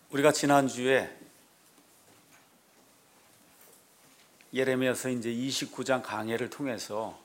우리가 지난주에 예레미야서 이제 29장 강해를 통해서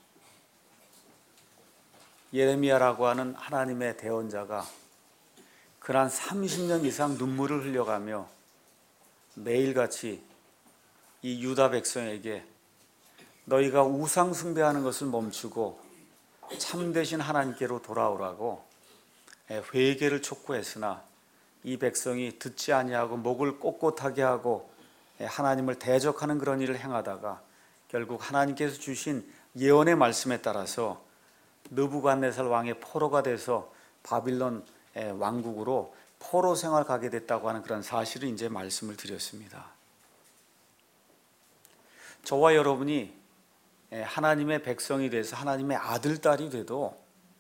예레미야라고 하는 하나님의 대언자가 그간 30년 이상 눈물을 흘려가며 매일같이 이 유다 백성에게 너희가 우상 숭배하는 것을 멈추고 참되신 하나님께로 돌아오라고 회개를 촉구했으나 이 백성이 듣지 아니하고 목을 꼿꼿하게 하고 하나님을 대적하는 그런 일을 행하다가 결국 하나님께서 주신 예언의 말씀에 따라서 느부갓네살 왕의 포로가 돼서 바빌론 왕국으로 포로 생활 가게 됐다고 하는 그런 사실을 이제 말씀을 드렸습니다. 저와 여러분이 하나님의 백성이 돼서 하나님의 아들, 딸이 돼도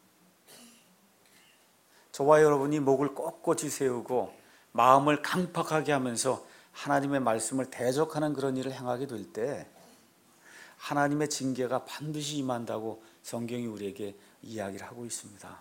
저와 여러분이 목을 꼿꼿이 세우고 마음을 강팍하게 하면서 하나님의 말씀을 대적하는 그런 일을 행하게 될 때 하나님의 징계가 반드시 임한다고 성경이 우리에게 이야기를 하고 있습니다.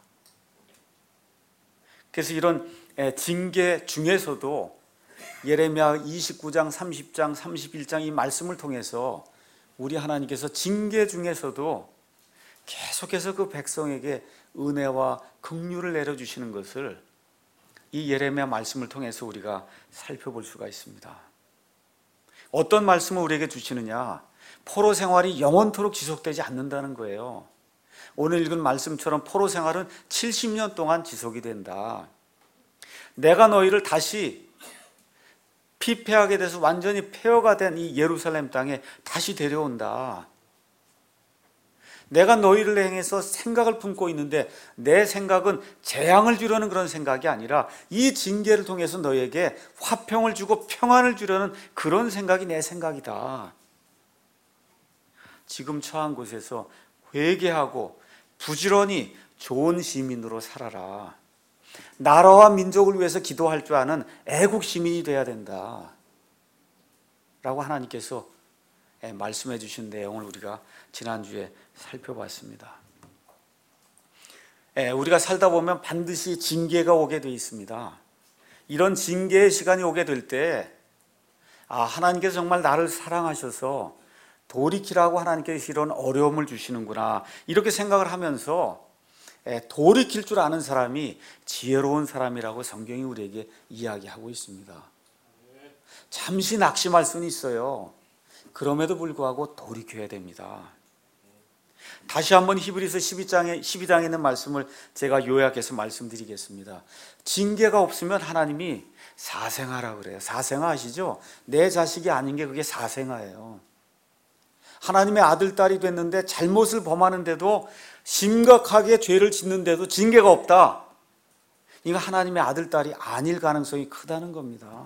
그래서 이런 징계 중에서도 예레미야 29장, 30장, 31장 이 말씀을 통해서 우리 하나님께서 징계 중에서도 계속해서 그 백성에게 은혜와 긍휼을 내려주시는 것을 이 예레미야 말씀을 통해서 우리가 살펴볼 수가 있습니다. 어떤 말씀을 우리에게 주시느냐? 포로 생활이 영원토록 지속되지 않는다는 거예요. 오늘 읽은 말씀처럼 포로 생활은 70년 동안 지속이 된다. 내가 너희를 다시 피폐하게 돼서 완전히 폐허가 된 이 예루살렘 땅에 다시 데려온다. 내가 너희를 향해서 생각을 품고 있는데 내 생각은 재앙을 주려는 그런 생각이 아니라 이 징계를 통해서 너희에게 화평을 주고 평안을 주려는 그런 생각이 내 생각이다. 지금 처한 곳에서 회개하고 부지런히 좋은 시민으로 살아라. 나라와 민족을 위해서 기도할 줄 아는 애국 시민이 돼야 된다 라고 하나님께서 말씀해 주신 내용을 우리가 지난주에 살펴봤습니다. 우리가 살다 보면 반드시 징계가 오게 되어 있습니다. 이런 징계의 시간이 오게 될 때 하나님께서 정말 나를 사랑하셔서 돌이키라고 하나님께서 이런 어려움을 주시는구나 이렇게 생각을 하면서 돌이킬 줄 아는 사람이 지혜로운 사람이라고 성경이 우리에게 이야기하고 있습니다. 잠시 낙심할 수는 있어요. 그럼에도 불구하고 돌이켜야 됩니다. 다시 한번 히브리서 12장에 있는 말씀을 제가 요약해서 말씀드리겠습니다. 징계가 없으면 하나님이 사생아라 그래요. 사생아 아시죠? 내 자식이 아닌 게 그게 사생아예요. 하나님의 아들, 딸이 됐는데 잘못을 범하는데도 심각하게 죄를 짓는데도 징계가 없다. 이거 하나님의 아들, 딸이 아닐 가능성이 크다는 겁니다.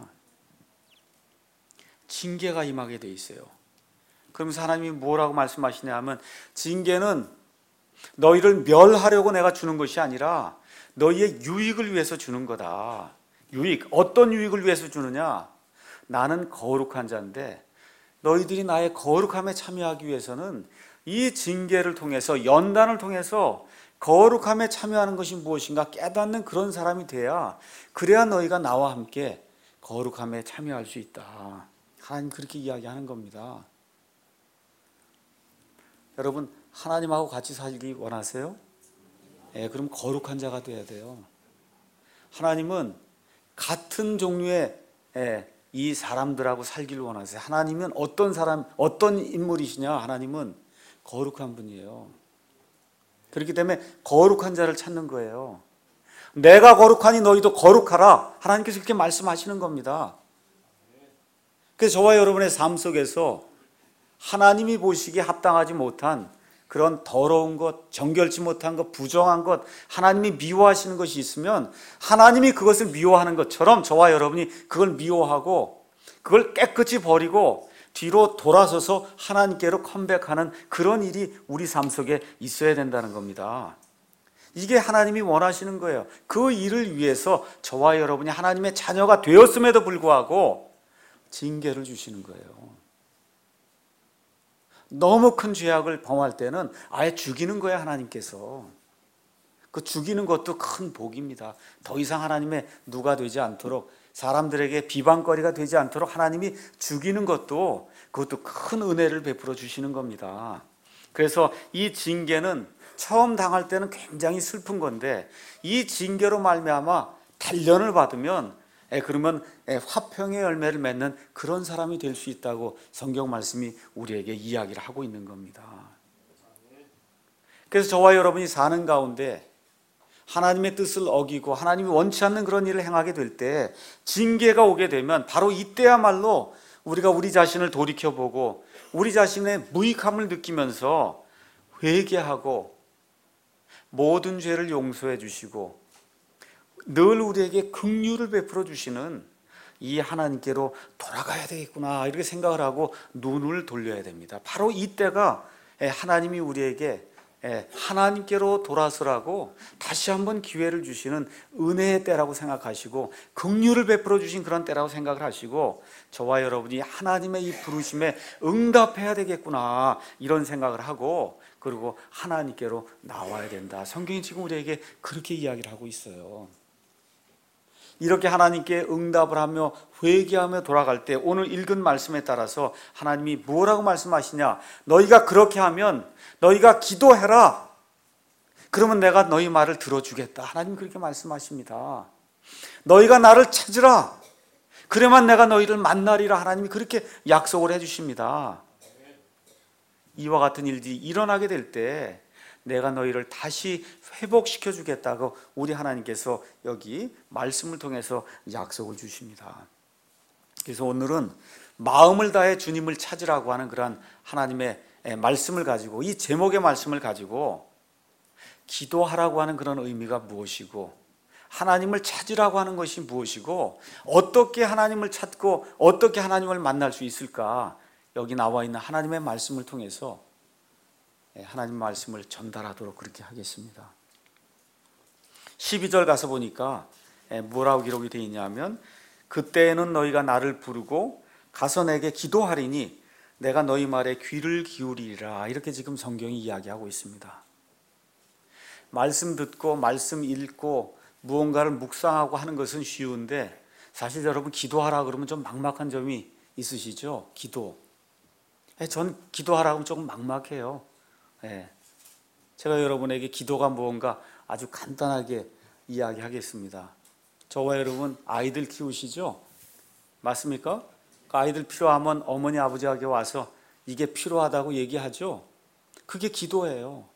징계가 임하게 돼 있어요. 그러면서 하나님이 뭐라고 말씀하시냐 하면 징계는 너희를 멸하려고 내가 주는 것이 아니라 너희의 유익을 위해서 주는 거다. 유익, 어떤 유익을 위해서 주느냐? 나는 거룩한 자인데 너희들이 나의 거룩함에 참여하기 위해서는 이 징계를 통해서 연단을 통해서 거룩함에 참여하는 것이 무엇인가 깨닫는 그런 사람이 돼야 그래야 너희가 나와 함께 거룩함에 참여할 수 있다. 하나님 그렇게 이야기하는 겁니다. 여러분 하나님하고 같이 살기 원하세요? 그럼 거룩한 자가 돼야 돼요. 하나님은 같은 종류의 이 사람들하고 살기를 원하세요. 하나님은 어떤 사람, 어떤 인물이시냐? 하나님은 거룩한 분이에요. 그렇기 때문에 거룩한 자를 찾는 거예요. 내가 거룩하니 너희도 거룩하라. 하나님께서 그렇게 말씀하시는 겁니다. 그래서 저와 여러분의 삶 속에서 하나님이 보시기에 합당하지 못한 그런 더러운 것, 정결치 못한 것, 부정한 것, 하나님이 미워하시는 것이 있으면 하나님이 그것을 미워하는 것처럼 저와 여러분이 그걸 미워하고 그걸 깨끗이 버리고 뒤로 돌아서서 하나님께로 컴백하는 그런 일이 우리 삶 속에 있어야 된다는 겁니다. 이게 하나님이 원하시는 거예요. 그 일을 위해서 저와 여러분이 하나님의 자녀가 되었음에도 불구하고 징계를 주시는 거예요. 너무 큰 죄악을 범할 때는 아예 죽이는 거야 하나님께서. 그 죽이는 것도 큰 복입니다. 더 이상 하나님의 누가 되지 않도록 사람들에게 비방거리가 되지 않도록 하나님이 죽이는 것도 그것도 큰 은혜를 베풀어 주시는 겁니다. 그래서 이 징계는 처음 당할 때는 굉장히 슬픈 건데 이 징계로 말미암아 단련을 받으면 그러면 화평의 열매를 맺는 그런 사람이 될 수 있다고 성경 말씀이 우리에게 이야기를 하고 있는 겁니다. 그래서 저와 여러분이 사는 가운데 하나님의 뜻을 어기고 하나님이 원치 않는 그런 일을 행하게 될 때 징계가 오게 되면 바로 이때야말로 우리가 우리 자신을 돌이켜보고 우리 자신의 무익함을 느끼면서 회개하고 모든 죄를 용서해 주시고 늘 우리에게 긍휼을 베풀어 주시는 이 하나님께로 돌아가야 되겠구나 이렇게 생각을 하고 눈을 돌려야 됩니다. 바로 이때가 하나님이 우리에게 하나님께로 돌아서라고 다시 한번 기회를 주시는 은혜의 때라고 생각하시고 긍휼을 베풀어 주신 그런 때라고 생각을 하시고 저와 여러분이 하나님의 이 부르심에 응답해야 되겠구나 이런 생각을 하고 그리고 하나님께로 나와야 된다. 성경이 지금 우리에게 그렇게 이야기를 하고 있어요. 이렇게 하나님께 응답을 하며 회개하며 돌아갈 때 오늘 읽은 말씀에 따라서 하나님이 뭐라고 말씀하시냐? 너희가 그렇게 하면 너희가 기도해라. 그러면 내가 너희 말을 들어주겠다. 하나님 그렇게 말씀하십니다. 너희가 나를 찾으라. 그래만 내가 너희를 만나리라. 하나님이 그렇게 약속을 해주십니다. 이와 같은 일들이 일어나게 될 때 내가 너희를 다시 회복시켜 주겠다고 우리 하나님께서 여기 말씀을 통해서 약속을 주십니다. 그래서 오늘은 마음을 다해 주님을 찾으라고 하는 그런 하나님의 말씀을 가지고 이 제목의 말씀을 가지고 기도하라고 하는 그런 의미가 무엇이고 하나님을 찾으라고 하는 것이 무엇이고 어떻게 하나님을 찾고 어떻게 하나님을 만날 수 있을까 여기 나와 있는 하나님의 말씀을 통해서 하나님 말씀을 전달하도록 그렇게 하겠습니다. 12절 가서 보니까 뭐라고 기록이 되어 있냐면 그때에는 너희가 나를 부르고 가서 내게 기도하리니 내가 너희 말에 귀를 기울이리라 이렇게 지금 성경이 이야기하고 있습니다. 말씀 듣고 말씀 읽고 무언가를 묵상하고 하는 것은 쉬운데 사실 여러분 기도하라 그러면 좀 막막한 점이 있으시죠? 기도. 전 기도하라고 하면 조금 막막해요. 제가 여러분에게 기도가 무언가 아주 간단하게 이야기하겠습니다. 저와 여러분 아이들 키우시죠? 맞습니까? 그 아이들 필요하면 어머니 아버지에게 와서 이게 필요하다고 얘기하죠? 그게 기도예요.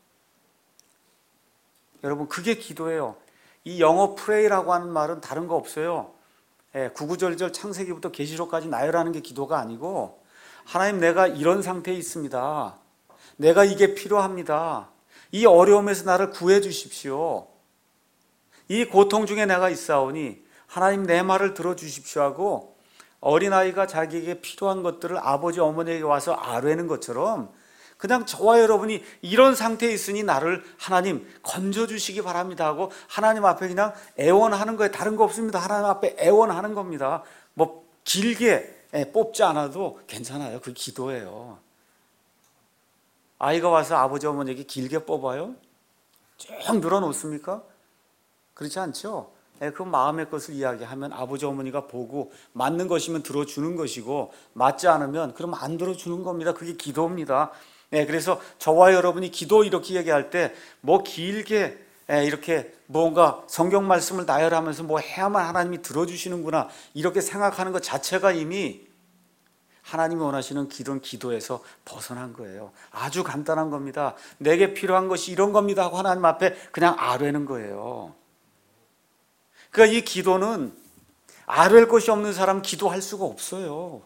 여러분 그게 기도예요. 이 영어 프레이라고 하는 말은 다른 거 없어요. 구구절절 창세기부터 계시록까지 나열하는 게 기도가 아니고 하나님 내가 이런 상태에 있습니다. 내가 이게 필요합니다. 이 어려움에서 나를 구해 주십시오. 이 고통 중에 내가 있사오니 하나님 내 말을 들어주십시오 하고 어린아이가 자기에게 필요한 것들을 아버지 어머니에게 와서 아뢰는 것처럼 그냥 저와 여러분이 이런 상태에 있으니 나를 하나님 건져주시기 바랍니다 하고 하나님 앞에 그냥 애원하는 거예요. 다른 거 없습니다. 하나님 앞에 애원하는 겁니다. 뭐 길게 뽑지 않아도 괜찮아요. 그 기도예요. 아이가 와서 아버지 어머니에게 길게 뽑아요? 쭉 늘어놓습니까? 그렇지 않죠? 그 마음의 것을 이야기하면 아버지 어머니가 보고 맞는 것이면 들어주는 것이고 맞지 않으면 그럼 안 들어주는 겁니다. 그게 기도입니다. 그래서 저와 여러분이 기도 이렇게 얘기할 때 뭐 길게 이렇게 뭔가 성경 말씀을 나열하면서 뭐 해야만 하나님이 들어주시는구나 이렇게 생각하는 것 자체가 이미 하나님이 원하시는 길은 기도에서 벗어난 거예요. 아주 간단한 겁니다. 내게 필요한 것이 이런 겁니다 하고 하나님 앞에 그냥 아뢰는 거예요. 그러니까 이 기도는 아뢰을 것이 없는 사람 기도할 수가 없어요.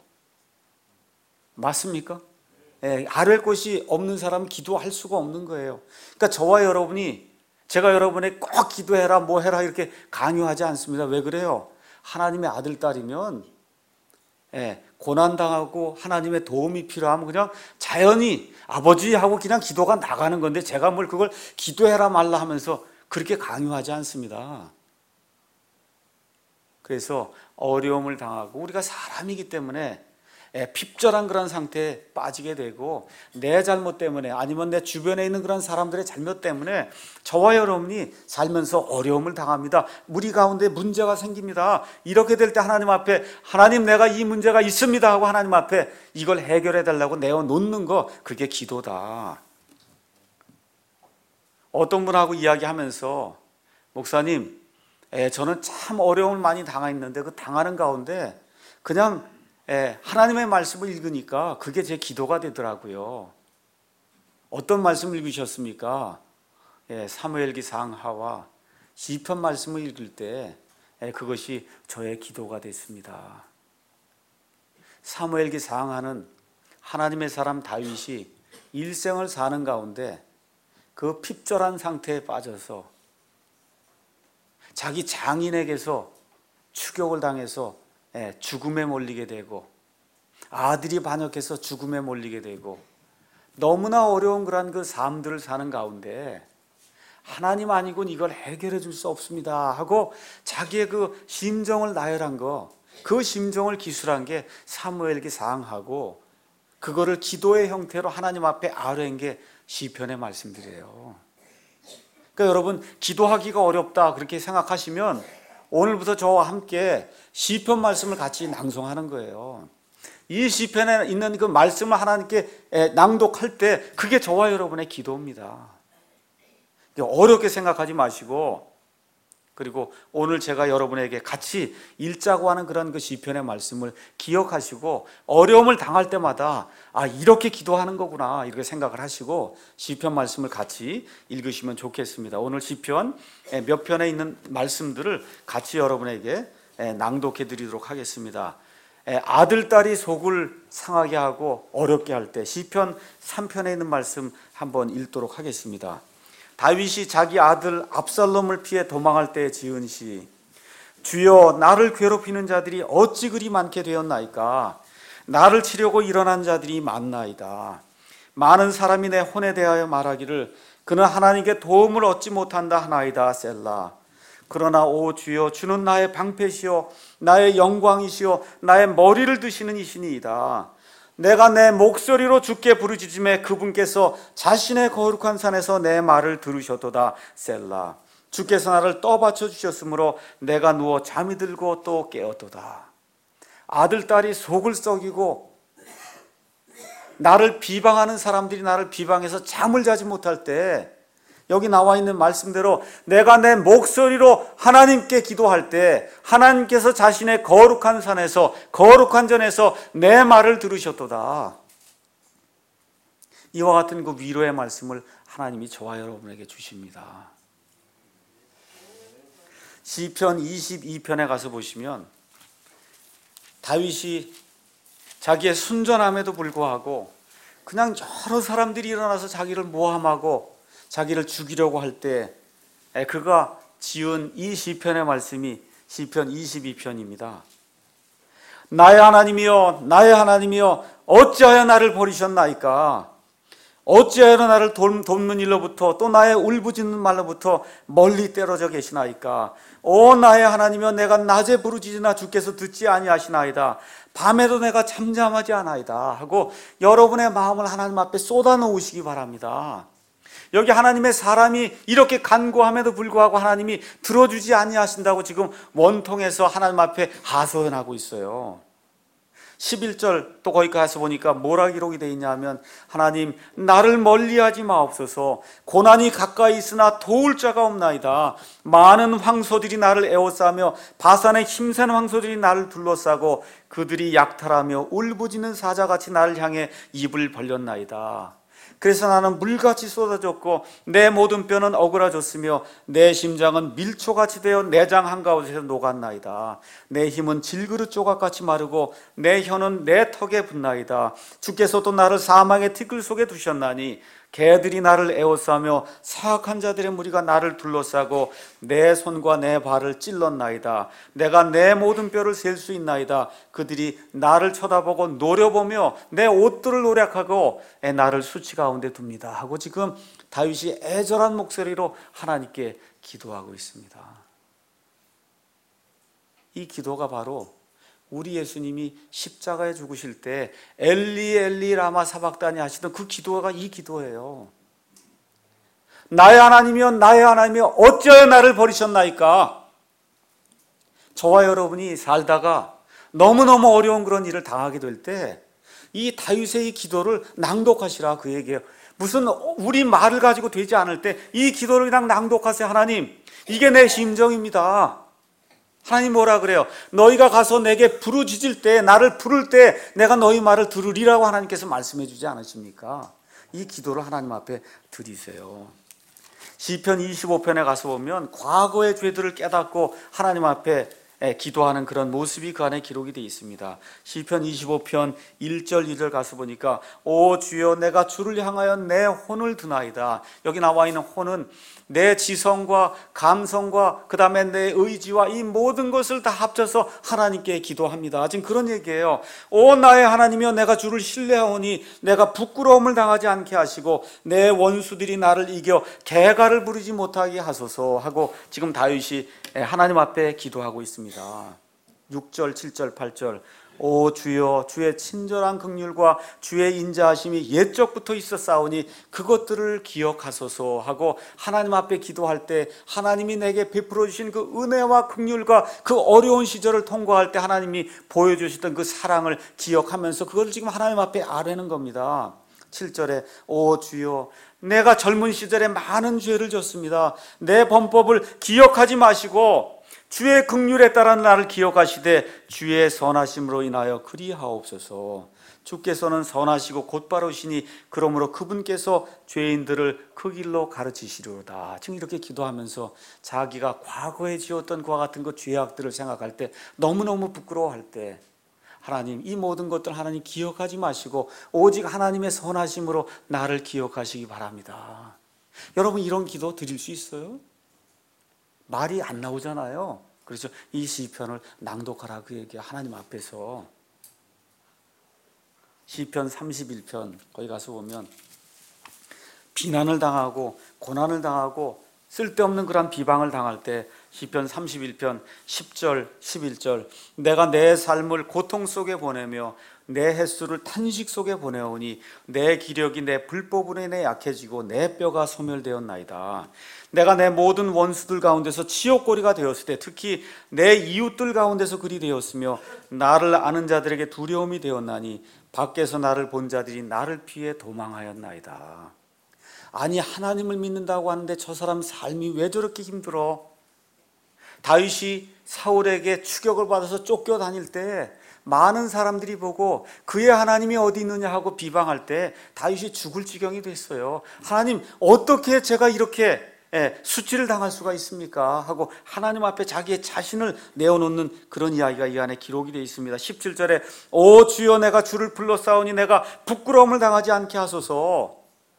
맞습니까? 아뢰을 것이 없는 사람은 기도할 수가 없는 거예요. 그러니까 저와 여러분이 제가 여러분에게 꼭 기도해라 뭐 해라 이렇게 강요하지 않습니다. 왜 그래요? 하나님의 아들 딸이면 고난당하고 하나님의 도움이 필요하면 그냥 자연히 아버지 하고 그냥 기도가 나가는 건데 제가 뭘 그걸 기도해라 말라 하면서 그렇게 강요하지 않습니다. 그래서 어려움을 당하고 우리가 사람이기 때문에 핍절한 그런 상태에 빠지게 되고, 내 잘못 때문에 아니면 내 주변에 있는 그런 사람들의 잘못 때문에 저와 여러분이 살면서 어려움을 당합니다. 우리 가운데 문제가 생깁니다. 이렇게 될 때 하나님 앞에, 하나님 내가 이 문제가 있습니다 하고 하나님 앞에 이걸 해결해 달라고 내어놓는 거, 그게 기도다. 어떤 분하고 이야기하면서, 목사님, 저는 참 어려움을 많이 당했는데 그 당하는 가운데 그냥 하나님의 말씀을 읽으니까 그게 제 기도가 되더라고요. 어떤 말씀을 읽으셨습니까? 사무엘기 상하와 시편 말씀을 읽을 때 그것이 저의 기도가 됐습니다. 사무엘기 상하는 하나님의 사람 다윗이 일생을 사는 가운데 그 핍절한 상태에 빠져서 자기 장인에게서 추격을 당해서 죽음에 몰리게 되고, 아들이 반역해서 죽음에 몰리게 되고, 너무나 어려운 그런 그 삶들을 사는 가운데 하나님 아니고는 이걸 해결해 줄 수 없습니다 하고 자기의 그 심정을 나열한 거, 그 심정을 기술한 게 사무엘기 상하고, 그거를 기도의 형태로 하나님 앞에 아뢰인 게 시편의 말씀들이에요. 그러니까 여러분, 기도하기가 어렵다 그렇게 생각하시면 오늘부터 저와 함께 시편 말씀을 같이 낭송하는 거예요. 이 시편에 있는 그 말씀을 하나님께 낭독할 때 그게 저와 여러분의 기도입니다. 어렵게 생각하지 마시고, 그리고 오늘 제가 여러분에게 같이 읽자고 하는 그런 그 시편의 말씀을 기억하시고, 어려움을 당할 때마다 이렇게 기도하는 거구나 이렇게 생각을 하시고 시편 말씀을 같이 읽으시면 좋겠습니다. 오늘 시편 몇 편에 있는 말씀들을 같이 여러분에게 낭독해 드리도록 하겠습니다. 아들, 딸이 속을 상하게 하고 어렵게 할 때, 시편 3편에 있는 말씀 한번 읽도록 하겠습니다. 다윗이 자기 아들 압살롬을 피해 도망할 때 지은 시. 주여, 나를 괴롭히는 자들이 어찌 그리 많게 되었나이까. 나를 치려고 일어난 자들이 많나이다. 많은 사람이 내 혼에 대하여 말하기를 그는 하나님께 도움을 얻지 못한다 하나이다. 셀라. 그러나 오 주여, 주는 나의 방패시요 나의 영광이시요 나의 머리를 드시는 이시니이다. 내가 내 목소리로 주께 부르짖음에 그분께서 자신의 거룩한 산에서 내 말을 들으셨도다. 셀라. 주께서 나를 떠받쳐 주셨으므로 내가 누워 잠이 들고 또 깨었도다. 아들, 딸이 속을 썩이고 나를 비방하는 사람들이 나를 비방해서 잠을 자지 못할 때, 여기 나와 있는 말씀대로 내가 내 목소리로 하나님께 기도할 때 하나님께서 자신의 거룩한 산에서, 거룩한 전에서 내 말을 들으셨도다. 이와 같은 그 위로의 말씀을 하나님이 저와 여러분에게 주십니다. 시편 22편에 가서 보시면 다윗이 자기의 순전함에도 불구하고 그냥 여러 사람들이 일어나서 자기를 모함하고 자기를 죽이려고 할 때 그가 지은 이 시편의 말씀이 시편 22편입니다. 나의 하나님이여, 나의 하나님이여, 어찌하여 나를 버리셨나이까. 어찌하여 나를 돕는 일로부터 또 나의 울부짖는 말로부터 멀리 떨어져 계시나이까. 오 나의 하나님이여, 내가 낮에 부르짖으나 주께서 듣지 아니하시나이다. 밤에도 내가 잠잠하지 않아이다 하고 여러분의 마음을 하나님 앞에 쏟아 놓으시기 바랍니다. 여기 하나님의 사람이 이렇게 간구함에도 불구하고 하나님이 들어주지 아니하신다고 지금 원통에서 하나님 앞에 하소연하고 있어요. 11절 또 거기 가서 보니까 뭐라 기록이 되어 있냐면, 하나님 나를 멀리하지 마옵소서. 고난이 가까이 있으나 도울 자가 없나이다. 많은 황소들이 나를 에워싸며 바산의 힘센 황소들이 나를 둘러싸고 그들이 약탈하며 울부짖는 사자같이 나를 향해 입을 벌렸나이다. 그래서 나는 물같이 쏟아졌고 내 모든 뼈는 어그라졌으며 내 심장은 밀초같이 되어 내장 한가운데서 녹았나이다. 내 힘은 질그릇 조각같이 마르고 내 혀는 내 턱에 붙나이다. 주께서 또 나를 사망의 티끌 속에 두셨나니 개들이 나를 에워싸며 사악한 자들의 무리가 나를 둘러싸고 내 손과 내 발을 찔렀나이다. 내가 내 모든 뼈를 셀 수 있나이다. 그들이 나를 쳐다보고 노려보며 내 옷들을 노략하고 나를 수치 가운데 둡니다 하고 지금 다윗이 애절한 목소리로 하나님께 기도하고 있습니다. 이 기도가 바로 우리 예수님이 십자가에 죽으실 때 엘리 엘리 라마 사박다니 하시던 그 기도가 이 기도예요. 나의 하나님이여 나의 하나님이여 어찌하여 나를 버리셨나이까. 저와 여러분이 살다가 너무너무 어려운 그런 일을 당하게 될 때 이 다윗의 이 기도를 낭독하시라 그 얘기예요. 무슨 우리 말을 가지고 되지 않을 때 이 기도를 그냥 낭독하세요. 하나님, 이게 내 심정입니다. 하나님 뭐라 그래요? 너희가 가서 내게 부르짖을 때, 나를 부를 때 내가 너희 말을 들으리라고 하나님께서 말씀해 주지 않으십니까? 이 기도를 하나님 앞에 드리세요. 시편 25편에 가서 보면 과거의 죄들을 깨닫고 하나님 앞에 기도하는 그런 모습이 그 안에 기록이 되어 있습니다. 시편 25편 1절 2절 가서 보니까 오 주여 내가 주를 향하여 내 혼을 드나이다. 여기 나와 있는 혼은 내 지성과 감성과 그 다음에 내 의지와 이 모든 것을 다 합쳐서 하나님께 기도합니다. 지금 그런 얘기예요. 오 나의 하나님이여 내가 주를 신뢰하오니 내가 부끄러움을 당하지 않게 하시고 내 원수들이 나를 이겨 개가를 부르지 못하게 하소서 하고 지금 다윗이 하나님 앞에 기도하고 있습니다. 6절 7절 8절 오 주여 주의 친절한 긍휼과 주의 인자하심이 옛적부터 있었사오니 그것들을 기억하소서 하고 하나님 앞에 기도할 때 하나님이 내게 베풀어 주신 그 은혜와 긍휼과 그 어려운 시절을 통과할 때 하나님이 보여주셨던 그 사랑을 기억하면서 그걸 지금 하나님 앞에 아뢰는 겁니다. 7절에 오 주여 내가 젊은 시절에 많은 죄를 졌습니다. 내 범법을 기억하지 마시고 주의 긍휼에 따라 나를 기억하시되 주의 선하심으로 인하여 그리하옵소서. 주께서는 선하시고 곧바르시니 그러므로 그분께서 죄인들을 그 길로 가르치시리로다. 지금 이렇게 기도하면서 자기가 과거에 지었던 그와 같은 그 죄악들을 생각할 때 너무너무 부끄러워할 때 하나님 이 모든 것들 하나님 기억하지 마시고 오직 하나님의 선하심으로 나를 기억하시기 바랍니다. 여러분 이런 기도 드릴 수 있어요? 말이 안 나오잖아요. 그래서 이 시편을 낭독하라 그 얘기 하나님 앞에서. 시편 31편 거기 가서 보면 비난을 당하고 고난을 당하고 쓸데없는 그런 비방을 당할 때 시편 31편 10절 11절 내가 내 삶을 고통 속에 보내며 내 횟수를 탄식 속에 보내오니 내 기력이 내 불법으로 인해 약해지고 내 뼈가 소멸되었나이다. 내가 내 모든 원수들 가운데서 치욕거리가 되었을 때 특히 내 이웃들 가운데서 그리 되었으며 나를 아는 자들에게 두려움이 되었나니 밖에서 나를 본 자들이 나를 피해 도망하였나이다. 아니 하나님을 믿는다고 하는데 저 사람 삶이 왜 저렇게 힘들어? 다윗이 사울에게 추격을 받아서 쫓겨다닐 때 많은 사람들이 보고 그의 하나님이 어디 있느냐 하고 비방할 때 다윗이 죽을 지경이 됐어요. 하나님 어떻게 제가 이렇게 수치를 당할 수가 있습니까? 하고 하나님 앞에 자기의 자신을 내어놓는 그런 이야기가 이 안에 기록이 되어 있습니다. 17절에 오 주여 내가 주를 불러싸우니 내가 부끄러움을 당하지 않게 하소서.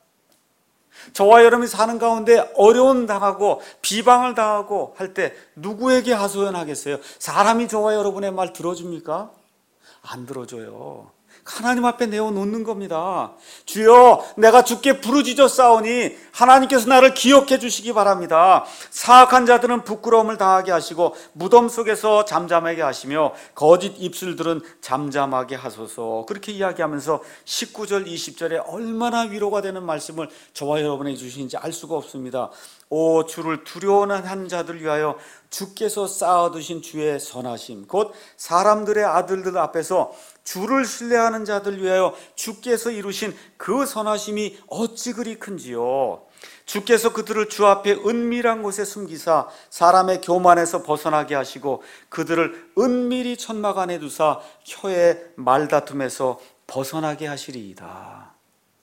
저와 여러분이 사는 가운데 어려움 당하고 비방을 당하고 할 때 누구에게 하소연하겠어요? 사람이 저와 여러분의 말 들어줍니까? 안 들어줘요. 하나님 앞에 내어놓는 겁니다. 주여 내가 주께 부르짖었사오니 하나님께서 나를 기억해 주시기 바랍니다. 사악한 자들은 부끄러움을 당하게 하시고 무덤 속에서 잠잠하게 하시며 거짓 입술들은 잠잠하게 하소서. 그렇게 이야기하면서 19절 20절에 얼마나 위로가 되는 말씀을 저와 여러분에게 주시는지 알 수가 없습니다. 오 주를 두려워하는 자들 위하여 주께서 쌓아두신 주의 선하심 곧 사람들의 아들들 앞에서 주를 신뢰하는 자들 위하여 주께서 이루신 그 선하심이 어찌 그리 큰지요. 주께서 그들을 주 앞에 은밀한 곳에 숨기사 사람의 교만에서 벗어나게 하시고 그들을 은밀히 천막 안에 두사 혀의 말다툼에서 벗어나게 하시리이다.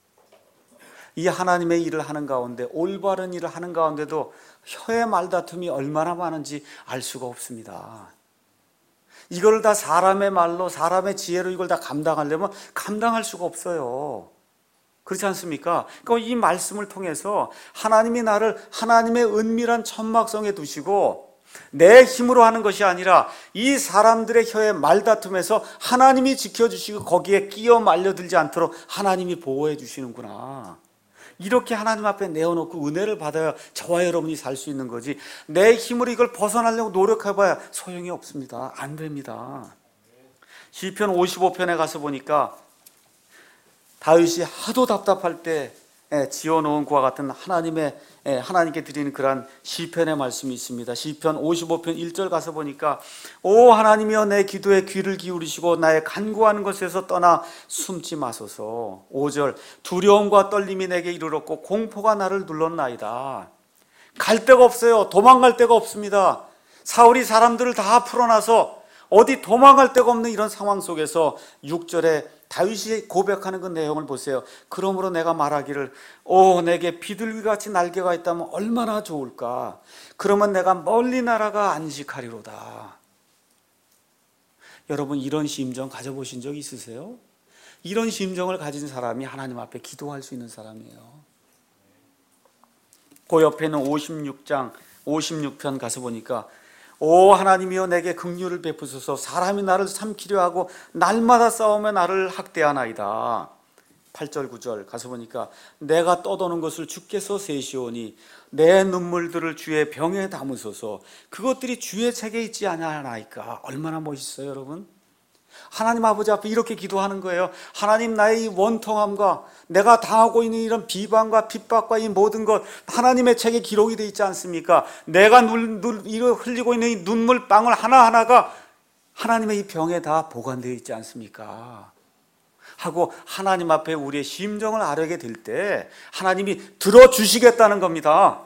이 하나님의 일을 하는 가운데 올바른 일을 하는 가운데도 혀의 말다툼이 얼마나 많은지 알 수가 없습니다. 이걸 다 사람의 말로 사람의 지혜로 이걸 다 감당하려면 감당할 수가 없어요. 그렇지 않습니까? 그러니까 이 말씀을 통해서 하나님이 나를 하나님의 은밀한 천막성에 두시고 내 힘으로 하는 것이 아니라 이 사람들의 혀의 말다툼에서 하나님이 지켜주시고 거기에 끼어 말려들지 않도록 하나님이 보호해 주시는구나. 이렇게 하나님 앞에 내어놓고 은혜를 받아야 저와 여러분이 살 수 있는 거지 내 힘으로 이걸 벗어나려고 노력해봐야 소용이 없습니다. 안 됩니다. 시편 55편에 가서 보니까 다윗이 하도 답답할 때 지어놓은 그와 같은 하나님께 드리는 그러한 시편의 말씀이 있습니다. 시편 55편 1절 가서 보니까 오 하나님이여 내 기도에 귀를 기울이시고 나의 간구하는 것에서 떠나 숨지 마소서. 5절 두려움과 떨림이 내게 이르렀고 공포가 나를 눌렀나이다. 갈 데가 없어요. 도망갈 데가 없습니다. 사울이 사람들을 다 풀어놔서 어디 도망갈 데가 없는 이런 상황 속에서 6절에 다윗이 고백하는 그 내용을 보세요. 그러므로 내가 말하기를 내게 비둘기같이 날개가 있다면 얼마나 좋을까. 그러면 내가 멀리 날아가 안식하리로다. 여러분 이런 심정 가져보신 적 있으세요? 이런 심정을 가진 사람이 하나님 앞에 기도할 수 있는 사람이에요. 그 옆에는 56장 56편 가서 보니까 오 하나님이여 내게 긍휼을 베푸소서. 사람이 나를 삼키려 하고 날마다 싸우며 나를 학대하나이다. 8절 9절 가서 보니까 내가 떠도는 것을 주께서 세시오니 내 눈물들을 주의 병에 담으소서. 그것들이 주의 책에 있지 아니하나이까. 얼마나 멋있어요 여러분. 하나님 아버지 앞에 이렇게 기도하는 거예요. 하나님 나의 이 원통함과 내가 당하고 있는 이런 비방과 핍박과 이 모든 것 하나님의 책에 기록이 되어 있지 않습니까? 내가 흘리고 있는 이 눈물방울 하나하나가 하나님의 이 병에 다 보관되어 있지 않습니까? 하고 하나님 앞에 우리의 심정을 아뢰게 될 때 하나님이 들어주시겠다는 겁니다.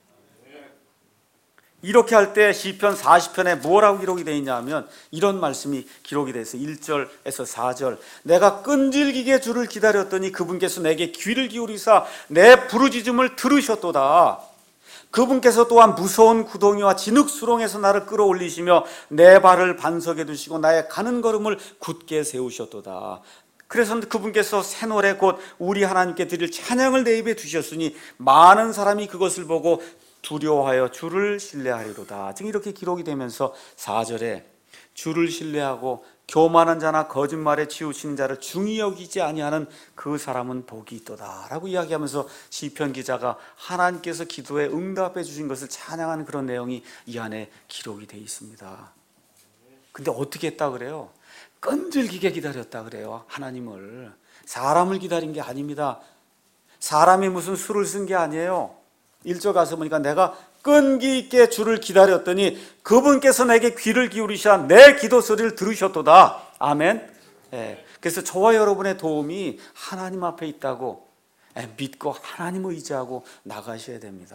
이렇게 할 때 시편 40편에 뭐라고 기록이 되어 있냐면 이런 말씀이 기록이 되어 있어요. 1절에서 4절 내가 끈질기게 주를 기다렸더니 그분께서 내게 귀를 기울이사 내 부르짖음을 들으셨도다. 그분께서 또한 무서운 구덩이와 진흙수렁에서 나를 끌어올리시며 내 발을 반석에 두시고 나의 가는 걸음을 굳게 세우셨도다. 그래서 그분께서 새 노래 곧 우리 하나님께 드릴 찬양을 내 입에 두셨으니 많은 사람이 그것을 보고 두려워하여 주를 신뢰하리로다. 지금 이렇게 기록이 되면서 4절에 주를 신뢰하고 교만한 자나 거짓말에 치우치는 자를 중히 여기지 아니하는 그 사람은 복이 있도다 라고 이야기하면서 시편 기자가 하나님께서 기도에 응답해 주신 것을 찬양하는 그런 내용이 이 안에 기록이 되어 있습니다. 근데 어떻게 했다 그래요? 끈질기게 기다렸다 그래요. 하나님을. 사람을 기다린 게 아닙니다. 사람이 무슨 수를 쓴 게 아니에요. 1절 가서 보니까 내가 끈기 있게 주를 기다렸더니 그분께서 내게 귀를 기울이셔 내 기도 소리를 들으셨도다. 아멘. 그래서 저와 여러분의 도움이 하나님 앞에 있다고 믿고 하나님을 의지하고 나가셔야 됩니다.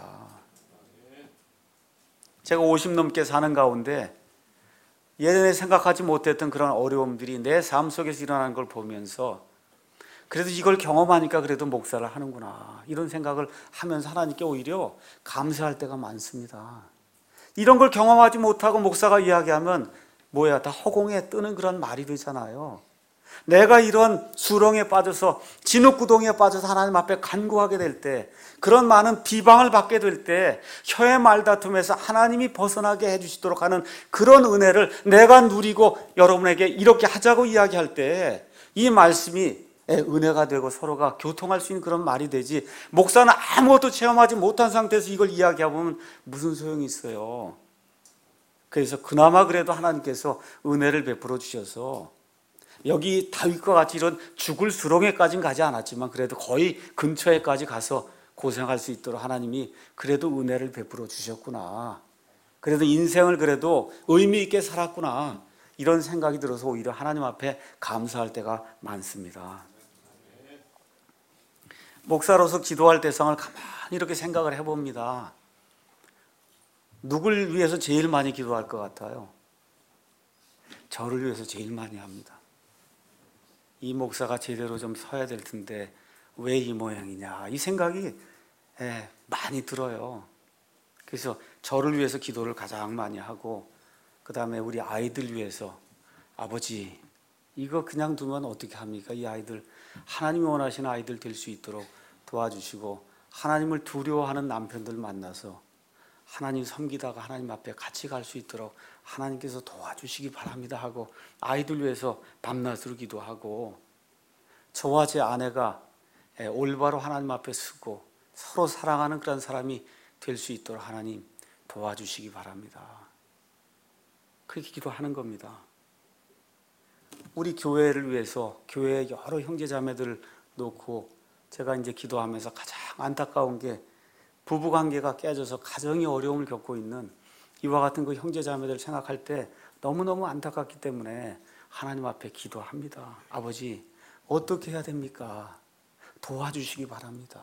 제가 50 넘게 사는 가운데 예전에 생각하지 못했던 그런 어려움들이 내 삶 속에서 일어나는 걸 보면서 그래도 이걸 경험하니까 그래도 목사를 하는구나 이런 생각을 하면서 하나님께 오히려 감사할 때가 많습니다. 이런 걸 경험하지 못하고 목사가 이야기하면 뭐야 다 허공에 뜨는 그런 말이 되잖아요. 내가 이런 수렁에 빠져서 진흙구덩이에 빠져서 하나님 앞에 간구하게 될 때 그런 많은 비방을 받게 될 때 혀의 말다툼에서 하나님이 벗어나게 해주시도록 하는 그런 은혜를 내가 누리고 여러분에게 이렇게 하자고 이야기할 때 이 말씀이 은혜가 되고 서로가 교통할 수 있는 그런 말이 되지 목사는 아무것도 체험하지 못한 상태에서 이걸 이야기하면 무슨 소용이 있어요. 그래서 그나마 그래도 하나님께서 은혜를 베풀어 주셔서 여기 다윗과 같이 이런 죽을 수렁에까지는 가지 않았지만 그래도 거의 근처에까지 가서 고생할 수 있도록 하나님이 그래도 은혜를 베풀어 주셨구나. 그래도 인생을 그래도 의미 있게 살았구나. 이런 생각이 들어서 오히려 하나님 앞에 감사할 때가 많습니다. 목사로서 기도할 대상을 가만히 이렇게 생각을 해봅니다. 누굴 위해서 제일 많이 기도할 것 같아요? 저를 위해서 제일 많이 합니다. 이 목사가 제대로 좀 서야 될 텐데 왜 이 모양이냐 이 생각이 많이 들어요. 그래서 저를 위해서 기도를 가장 많이 하고 그 다음에 우리 아이들 위해서 아버지 이거 그냥 두면 어떻게 합니까? 이 아이들 하나님이 원하시는 아이들 될 수 있도록 도와주시고 하나님을 두려워하는 남편들 만나서 하나님 섬기다가 하나님 앞에 같이 갈 수 있도록 하나님께서 도와주시기 바랍니다 하고 아이들 위해서 밤낮으로 기도하고 저와 제 아내가 올바로 하나님 앞에 서고 서로 사랑하는 그런 사람이 될 수 있도록 하나님 도와주시기 바랍니다. 그렇게 기도하는 겁니다. 우리 교회를 위해서 교회의 여러 형제자매들을 놓고 제가 이제 기도하면서 가장 안타까운 게 부부관계가 깨져서 가정이 어려움을 겪고 있는 이와 같은 그 형제자매들 생각할 때 너무너무 안타깝기 때문에 하나님 앞에 기도합니다. 아버지, 어떻게 해야 됩니까? 도와주시기 바랍니다.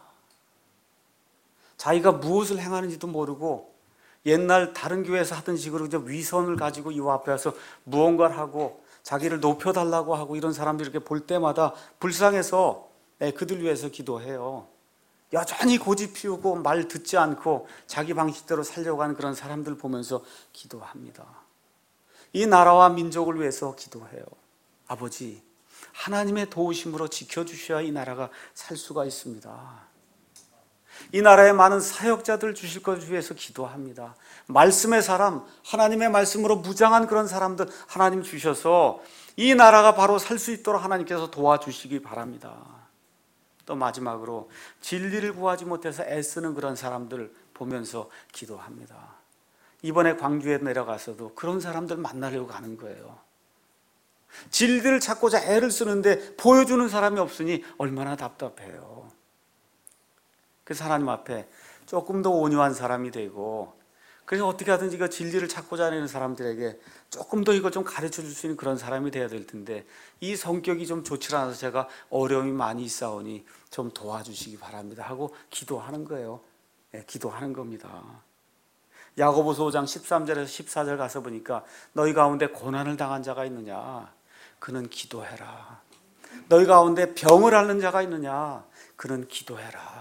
자기가 무엇을 행하는지도 모르고 옛날 다른 교회에서 하던 식으로 위선을 가지고 이 앞에 와서 무언가를 하고 자기를 높여달라고 하고 이런 사람들 이렇게 볼 때마다 불쌍해서 그들 위해서 기도해요. 여전히 고집 피우고 말 듣지 않고 자기 방식대로 살려고 하는 그런 사람들 보면서 기도합니다. 이 나라와 민족을 위해서 기도해요. 아버지, 하나님의 도우심으로 지켜주셔야 이 나라가 살 수가 있습니다. 이 나라에 많은 사역자들 주실 것을 위해서 기도합니다. 말씀의 사람, 하나님의 말씀으로 무장한 그런 사람들 하나님 주셔서 이 나라가 바로 살 수 있도록 하나님께서 도와주시기 바랍니다. 또 마지막으로 진리를 구하지 못해서 애쓰는 그런 사람들 보면서 기도합니다. 이번에 광주에 내려가서도 그런 사람들 만나려고 가는 거예요. 진리를 찾고자 애를 쓰는데 보여주는 사람이 없으니 얼마나 답답해요. 그래서 하나님 앞에 조금 더 온유한 사람이 되고, 그래서 어떻게 하든지 그 진리를 찾고자 하는 사람들에게 조금 더 이걸 좀 가르쳐 줄 수 있는 그런 사람이 돼야 될 텐데 이 성격이 좀 좋지 않아서 제가 어려움이 많이 있사오니 좀 도와주시기 바랍니다 하고 기도하는 거예요. 기도하는 겁니다. 야고보서 5장 13절에서 14절 가서 보니까 너희 가운데 고난을 당한 자가 있느냐? 그는 기도해라. 너희 가운데 병을 앓는 자가 있느냐? 그는 기도해라.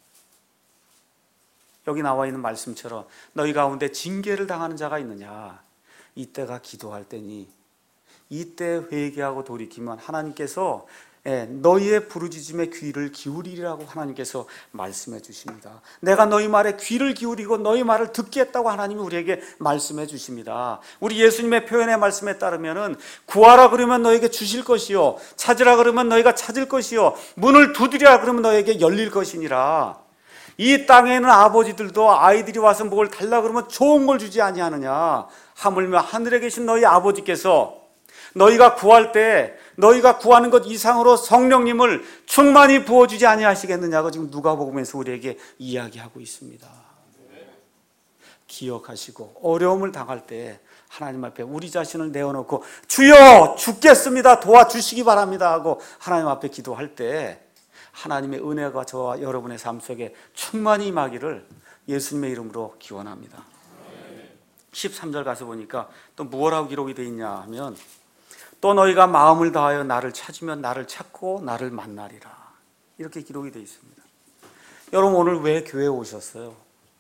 여기 나와 있는 말씀처럼 너희 가운데 징계를 당하는 자가 있느냐? 이때가 기도할 때니 이때 회개하고 돌이키면 하나님께서 너희의 부르짖음에 귀를 기울이라고 하나님께서 말씀해 주십니다. 내가 너희 말에 귀를 기울이고 너희 말을 듣겠다고 하나님이 우리에게 말씀해 주십니다. 우리 예수님의 표현의 말씀에 따르면은 구하라 그러면 너에게 주실 것이요, 찾으라 그러면 너희가 찾을 것이요, 문을 두드리라 그러면 너에게 열릴 것이니라. 이 땅에 있는 아버지들도 아이들이 와서 뭘 달라 그러면 좋은 걸 주지 아니하느냐? 하물며 하늘에 계신 너희 아버지께서 너희가 구할 때 너희가 구하는 것 이상으로 성령님을 충만히 부어주지 아니하시겠느냐고 지금 누가복음에서 우리에게 이야기하고 있습니다. 기억하시고 어려움을 당할 때 하나님 앞에 우리 자신을 내어놓고 주여 죽겠습니다 도와주시기 바랍니다 하고 하나님 앞에 기도할 때 하나님의 은혜가 저와 여러분의 삶 속에 충만히 임하기를 예수님의 이름으로 기원합니다. 13절 가서 보니까 또 무엇라고 기록이 되어 있냐 하면 또 너희가 마음을 다하여 나를 찾으면 나를 찾고 나를 만나리라, 이렇게 기록이 되어 있습니다. 여러분 오늘 왜 교회에 오셨어요?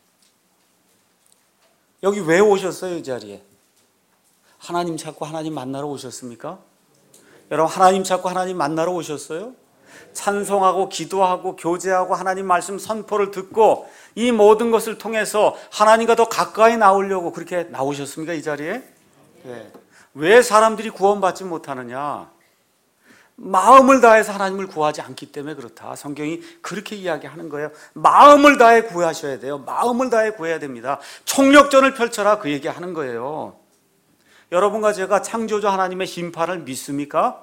여기 왜 오셨어요? 이 자리에 하나님 찾고 하나님 만나러 오셨습니까? 여러분 하나님 찾고 하나님 만나러 오셨어요? 찬송하고 기도하고 교제하고 하나님 말씀 선포를 듣고 이 모든 것을 통해서 하나님과 더 가까이 나오려고 그렇게 나오셨습니까? 이 자리에? 네. 왜 사람들이 구원받지 못하느냐? 마음을 다해서 하나님을 구하지 않기 때문에 그렇다. 성경이 그렇게 이야기하는 거예요. 마음을 다해 구하셔야 돼요. 마음을 다해 구해야 됩니다. 총력전을 펼쳐라, 그 얘기하는 거예요. 여러분과 제가 창조주 하나님의 심판을 믿습니까?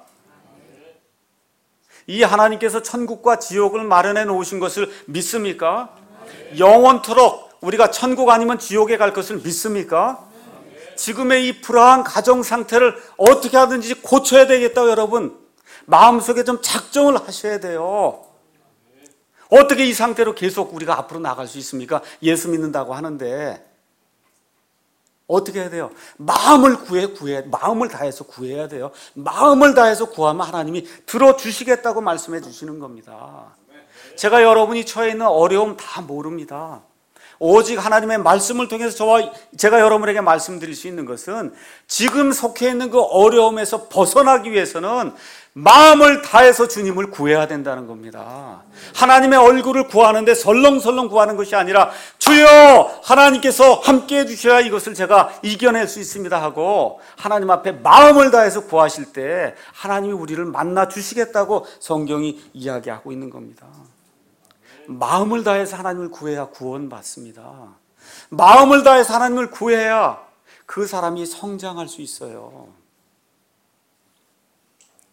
이 하나님께서 천국과 지옥을 마련해 놓으신 것을 믿습니까? 영원토록 우리가 천국 아니면 지옥에 갈 것을 믿습니까? 지금의 이 불안한 가정 상태를 어떻게 하든지 고쳐야 되겠다고 여러분 마음속에 좀 작정을 하셔야 돼요. 어떻게 이 상태로 계속 우리가 앞으로 나갈 수 있습니까? 예수 믿는다고 하는데 어떻게 해야 돼요? 마음을 마음을 다해서 구해야 돼요. 마음을 다해서 구하면 하나님이 들어주시겠다고 말씀해 주시는 겁니다. 제가 여러분이 처해 있는 어려움 다 모릅니다. 오직 하나님의 말씀을 통해서 제가 여러분에게 말씀드릴 수 있는 것은 지금 속해 있는 그 어려움에서 벗어나기 위해서는 마음을 다해서 주님을 구해야 된다는 겁니다. 하나님의 얼굴을 구하는데 설렁설렁 구하는 것이 아니라 주여 하나님께서 함께해 주셔야 이것을 제가 이겨낼 수 있습니다 하고 하나님 앞에 마음을 다해서 구하실 때 하나님이 우리를 만나 주시겠다고 성경이 이야기하고 있는 겁니다. 마음을 다해서 하나님을 구해야 구원받습니다. 마음을 다해서 하나님을 구해야 그 사람이 성장할 수 있어요.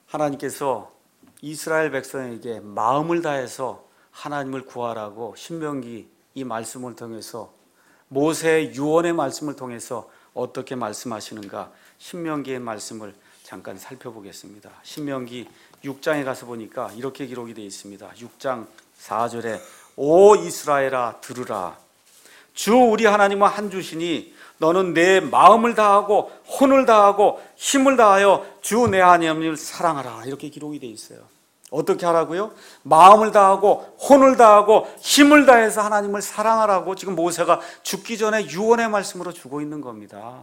하나님께서 이스라엘 백성에게 마음을 다해서 하나님을 구하라고 신명기 이 말씀을 통해서, 모세의 유언의 말씀을 통해서 어떻게 말씀하시는가, 신명기의 말씀을 잠깐 살펴보겠습니다. 신명기 6장에 가서 보니까 이렇게 기록이 되어 있습니다. 6장 4절에 오 이스라엘아 들으라, 주 우리 하나님은 한 주시니 너는 내 마음을 다하고 혼을 다하고 힘을 다하여 주 내 하나님을 사랑하라. 이렇게 기록이 되어 있어요. 어떻게 하라고요? 마음을 다하고 혼을 다하고 힘을 다해서 하나님을 사랑하라고 지금 모세가 죽기 전에 유언의 말씀으로 주고 있는 겁니다.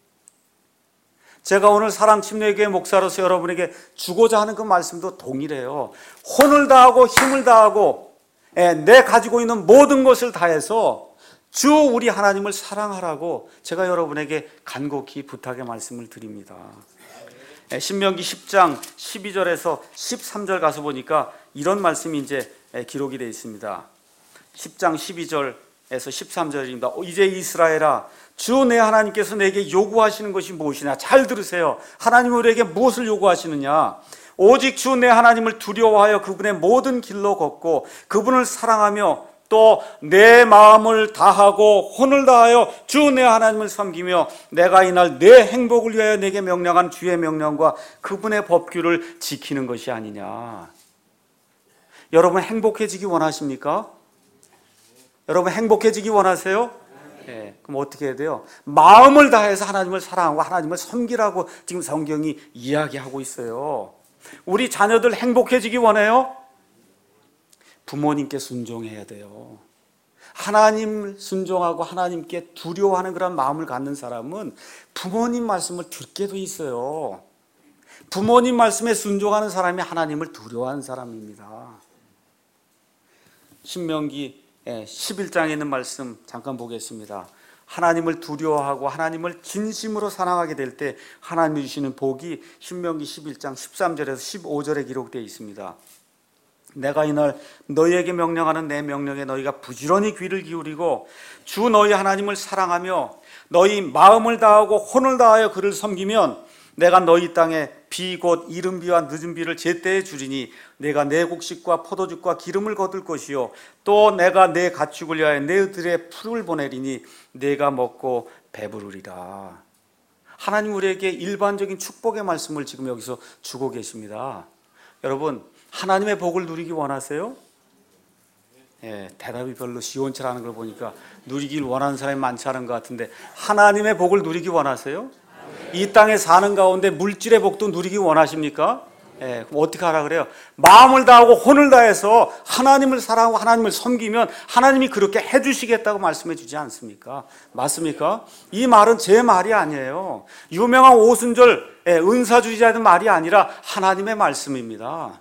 제가 오늘 사랑침례교회 목사로서 여러분에게 주고자 하는 그 말씀도 동일해요. 혼을 다하고 힘을 다하고 내 가지고 있는 모든 것을 다해서 주 우리 하나님을 사랑하라고 제가 여러분에게 간곡히 부탁의 말씀을 드립니다. 신명기 10장 12절에서 13절 가서 보니까 이런 말씀이 이제 기록이 되어 있습니다. 10장 12절에서 13절입니다. 이제 이스라엘아, 주 내 하나님께서 내게 요구하시는 것이 무엇이냐? 잘 들으세요. 하나님은 우리에게 무엇을 요구하시느냐? 오직 주 내 하나님을 두려워하여 그분의 모든 길로 걷고 그분을 사랑하며 또 내 마음을 다하고 혼을 다하여 주 내 하나님을 섬기며 내가 이날 내 행복을 위하여 내게 명령한 주의 명령과 그분의 법규를 지키는 것이 아니냐. 여러분 행복해지기 원하십니까? 여러분 행복해지기 원하세요? 네, 그럼 어떻게 해야 돼요? 마음을 다해서 하나님을 사랑하고 하나님을 섬기라고 지금 성경이 이야기하고 있어요. 우리 자녀들 행복해지기 원해요? 부모님께 순종해야 돼요. 하나님 순종하고 하나님께 두려워하는 그런 마음을 갖는 사람은 부모님 말씀을 듣게 돼 있어요. 부모님 말씀에 순종하는 사람이 하나님을 두려워하는 사람입니다. 신명기 11장에 있는 말씀 잠깐 보겠습니다. 하나님을 두려워하고 하나님을 진심으로 사랑하게 될 때 하나님이 주시는 복이 신명기 11장 13절에서 15절에 기록되어 있습니다. 내가 이날 너희에게 명령하는 내 명령에 너희가 부지런히 귀를 기울이고 주 너희 하나님을 사랑하며 너희 마음을 다하고 혼을 다하여 그를 섬기면 내가 너희 땅에 비 곧 이른 비와 늦은 비를 제때에 주리니 내가 내 곡식과 포도즙과 기름을 거둘 것이요 또 내가 내 가축을 위하여 내 들에 풀을 보내리니 내가 먹고 배부르리라. 하나님 우리에게 일반적인 축복의 말씀을 지금 여기서 주고 계십니다. 여러분 하나님의 복을 누리기 원하세요? 대답이 별로 시원찮은 걸 보니까 누리길 원하는 사람이 많지 않은 것 같은데 하나님의 복을 누리기 원하세요? 이 땅에 사는 가운데 물질의 복도 누리기 원하십니까? 그럼 어떻게 하라 그래요? 마음을 다하고 혼을 다해서 하나님을 사랑하고 하나님을 섬기면 하나님이 그렇게 해주시겠다고 말씀해 주지 않습니까? 맞습니까? 이 말은 제 말이 아니에요. 유명한 오순절 은사주의자의 말이 아니라 하나님의 말씀입니다.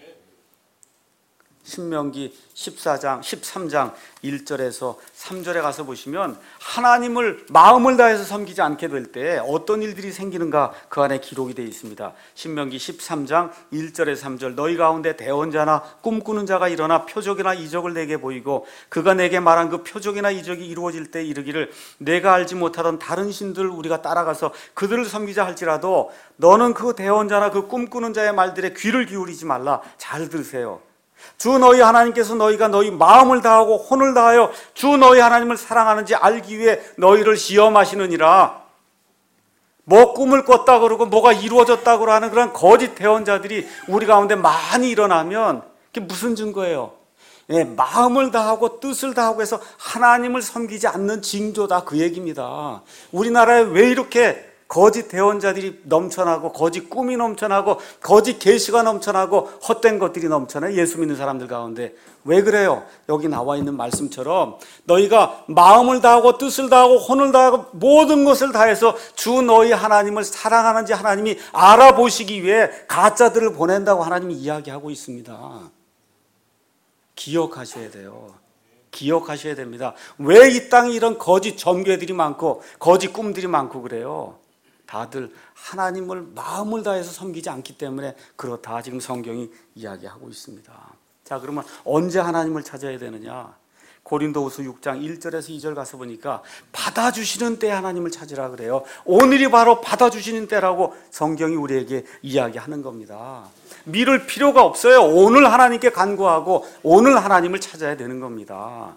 신명기 14장, 13장 1절에서 3절에 가서 보시면 하나님을 마음을 다해서 섬기지 않게 될 때 어떤 일들이 생기는가 그 안에 기록이 되어 있습니다. 신명기 13장 1절에서 3절 너희 가운데 대언자나 꿈꾸는 자가 일어나 표적이나 이적을 내게 보이고 그가 내게 말한 그 표적이나 이적이 이루어질 때 이르기를 내가 알지 못하던 다른 신들을 우리가 따라가서 그들을 섬기자 할지라도 너는 그 대언자나 그 꿈꾸는 자의 말들에 귀를 기울이지 말라. 잘 들으세요. 주 너희 하나님께서 너희가 너희 마음을 다하고 혼을 다하여 주 너희 하나님을 사랑하는지 알기 위해 너희를 시험하시느니라. 뭐 꿈을 꿨다 그러고 뭐가 이루어졌다 하는 그런 거짓 대언자들이 우리 가운데 많이 일어나면 그게 무슨 증거예요? 마음을 다하고 뜻을 다하고 해서 하나님을 섬기지 않는 징조다 그 얘기입니다. 우리나라에 왜 이렇게 거짓 대언자들이 넘쳐나고 거짓 꿈이 넘쳐나고 거짓 계시가 넘쳐나고 헛된 것들이 넘쳐나요? 예수 믿는 사람들 가운데. 왜 그래요? 여기 나와 있는 말씀처럼 너희가 마음을 다하고 뜻을 다하고 혼을 다하고 모든 것을 다해서 주 너희 하나님을 사랑하는지 하나님이 알아보시기 위해 가짜들을 보낸다고 하나님이 이야기하고 있습니다. 기억하셔야 돼요. 기억하셔야 됩니다. 왜 이 땅에 이런 거짓 점괘들이 많고 거짓 꿈들이 많고 그래요? 다들 하나님을 마음을 다해서 섬기지 않기 때문에 그렇다 지금 성경이 이야기하고 있습니다. 자, 그러면 언제 하나님을 찾아야 되느냐? 고린도후서 6장 1절에서 2절 가서 보니까 받아주시는 때 하나님을 찾으라 그래요. 오늘이 바로 받아주시는 때라고 성경이 우리에게 이야기하는 겁니다. 미룰 필요가 없어요. 오늘 하나님께 간구하고 오늘 하나님을 찾아야 되는 겁니다.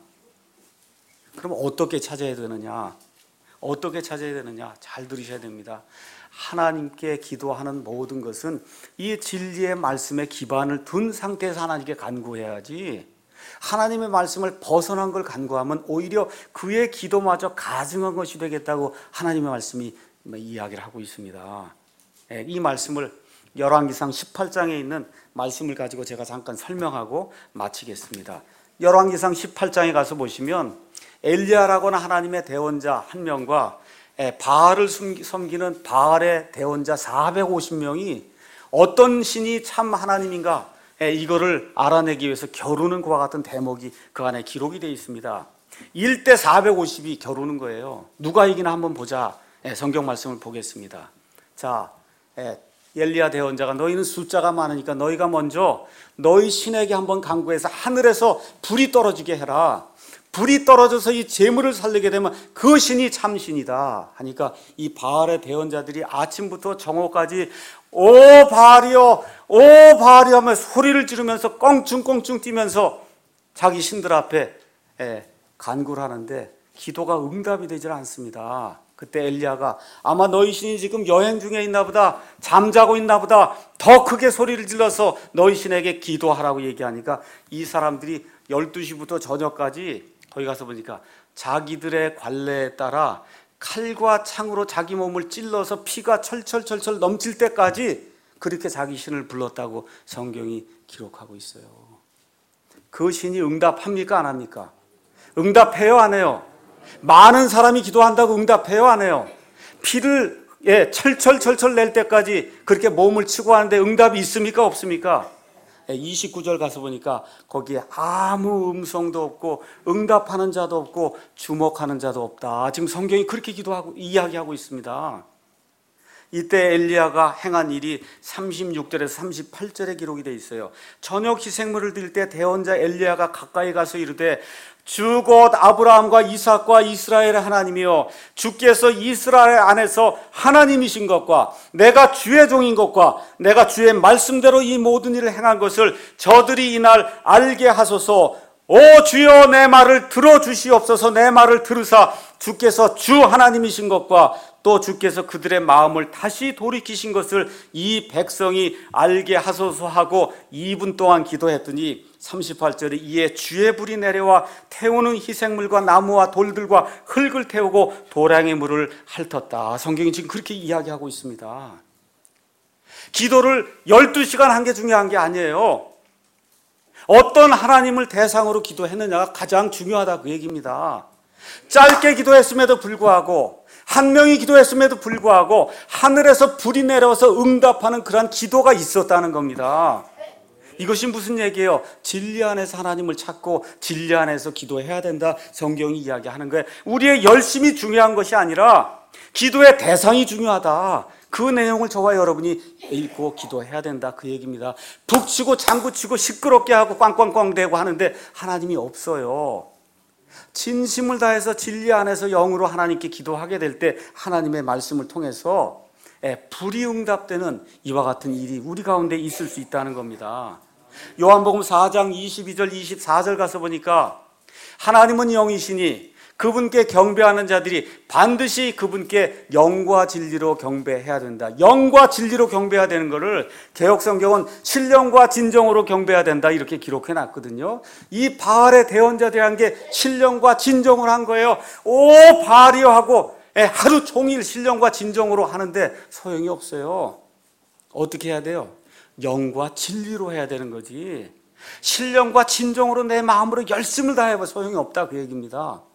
그럼 어떻게 찾아야 되느냐? 어떻게 찾아야 되느냐? 잘 들으셔야 됩니다. 하나님께 기도하는 모든 것은 이 진리의 말씀에 기반을 둔 상태에서 하나님께 간구해야지, 하나님의 말씀을 벗어난 걸 간구하면 오히려 그의 기도마저 가증한 것이 되겠다고 하나님의 말씀이 이야기를 하고 있습니다. 이 말씀을 열왕기상 18장에 있는 말씀을 가지고 제가 잠깐 설명하고 마치겠습니다. 열왕기상 18장에 가서 보시면 엘리야라고는 하나님의 대원자 한 명과 바알을 섬기는 바알의 대원자 450명이 어떤 신이 참 하나님인가 이거를 알아내기 위해서 겨루는 것과 같은 대목이 그 안에 기록이 되어 있습니다. 1대 450이 겨루는 거예요. 누가 이기나 한번 보자. 성경 말씀을 보겠습니다. 자, 엘리야 대원자가 너희는 숫자가 많으니까 너희가 먼저 너희 신에게 한번 간구해서 하늘에서 불이 떨어지게 해라. 불이 떨어져서 이 재물을 살리게 되면 그 신이 참신이다 하니까 이 바알의 대원자들이 아침부터 정오까지 오 바알이여 오 바알이여 하며 소리를 지르면서 껑충껑충 뛰면서 자기 신들 앞에 간구를 하는데 기도가 응답이 되질 않습니다. 그때 엘리야가 아마 너희 신이 지금 여행 중에 있나 보다, 잠자고 있나 보다, 더 크게 소리를 질러서 너희 신에게 기도하라고 얘기하니까 이 사람들이 12시부터 저녁까지 거기 가서 보니까 자기들의 관례에 따라 칼과 창으로 자기 몸을 찔러서 피가 철철철철 넘칠 때까지 그렇게 자기 신을 불렀다고 성경이 기록하고 있어요. 그 신이 응답합니까 안 합니까? 응답해요 안 해요? 많은 사람이 기도한다고 응답해요 안 해요? 피를 철철철철 낼 때까지 그렇게 몸을 치고 하는데 응답이 있습니까 없습니까? 29절 가서 보니까 거기에 아무 음성도 없고 응답하는 자도 없고 주목하는 자도 없다. 지금 성경이 그렇게 기도하고 이야기하고 있습니다. 이때 엘리야가 행한 일이 36절에서 38절에 기록이 되어 있어요. 저녁 희생물을 드릴 때 대원자 엘리야가 가까이 가서 이르되 주 곧 아브라함과 이삭과 이스라엘의 하나님이여 주께서 이스라엘 안에서 하나님이신 것과 내가 주의 종인 것과 내가 주의 말씀대로 이 모든 일을 행한 것을 저들이 이날 알게 하소서. 오 주여 내 말을 들어주시옵소서. 내 말을 들으사 주께서 주 하나님이신 것과 또 주께서 그들의 마음을 다시 돌이키신 것을 이 백성이 알게 하소서 하고 2분 동안 기도했더니 38절에 이에 주의 불이 내려와 태우는 희생물과 나무와 돌들과 흙을 태우고 도량의 물을 핥았다. 성경이 지금 그렇게 이야기하고 있습니다. 기도를 12시간 한 게 중요한 게 아니에요. 어떤 하나님을 대상으로 기도했느냐가 가장 중요하다 그 얘기입니다. 짧게 기도했음에도 불구하고 한 명이 기도했음에도 불구하고 하늘에서 불이 내려와서 응답하는 그러한 기도가 있었다는 겁니다. 이것이 무슨 얘기예요? 진리 안에서 하나님을 찾고 진리 안에서 기도해야 된다 성경이 이야기하는 거예요. 우리의 열심이 중요한 것이 아니라 기도의 대상이 중요하다. 그 내용을 저와 여러분이 읽고 기도해야 된다 그 얘기입니다. 북치고 장구치고 시끄럽게 하고 꽝꽝꽝 대고 하는데 하나님이 없어요. 진심을 다해서 진리 안에서 영으로 하나님께 기도하게 될 때 하나님의 말씀을 통해서 불이 응답되는 이와 같은 일이 우리 가운데 있을 수 있다는 겁니다. 요한복음 4장 22절 24절 가서 보니까 하나님은 영이시니 그분께 경배하는 자들이 반드시 그분께 영과 진리로 경배해야 된다. 영과 진리로 경배해야 되는 것을 개역성경은 신령과 진정으로 경배해야 된다 이렇게 기록해 놨거든요. 이 바알의 대원자들이 한 게 신령과 진정을 한 거예요. 오 바알이여 하고 하루 종일 신령과 진정으로 하는데 소용이 없어요. 어떻게 해야 돼요? 영과 진리로 해야 되는 거지. 신령과 진정으로 내 마음으로 열심을 다해봐 소용이 없다 그 얘기입니다.